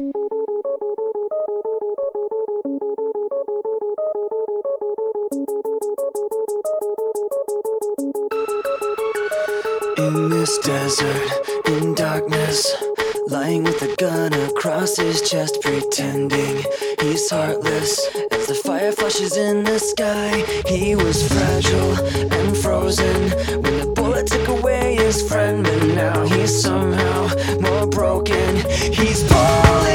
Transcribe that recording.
In this desert, in darkness, lying with a gun across his chest, pretending he's heartless. As the fire flashes in the sky, he was fragile and frozen when the bullet took away his friend. But now he's somehow more broken. He's falling.